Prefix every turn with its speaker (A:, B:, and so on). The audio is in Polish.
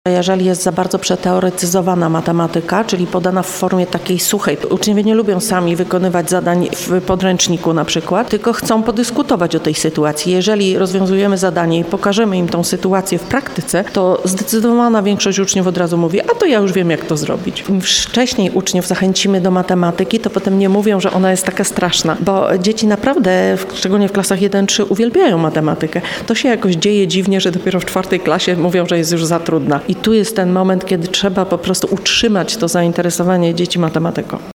A: Jeżeli jest za bardzo przeteoretyzowana matematyka, czyli podana w formie takiej suchej, uczniowie nie lubią sami wykonywać zadań w podręczniku na przykład, tylko chcą podyskutować o tej sytuacji. Jeżeli rozwiązujemy zadanie i pokażemy im tą sytuację w praktyce, to zdecydowana większość uczniów od razu mówi, a to ja już wiem, jak to zrobić. Im wcześniej uczniów zachęcimy do matematyki, to potem nie mówią, że ona jest taka straszna, bo dzieci naprawdę, szczególnie w klasach 1-3, uwielbiają matematykę. To się jakoś dzieje dziwnie, że dopiero w 4. klasie mówią, że jest już za trudna. I tu jest ten moment, kiedy trzeba po prostu utrzymać to zainteresowanie dzieci matematyką.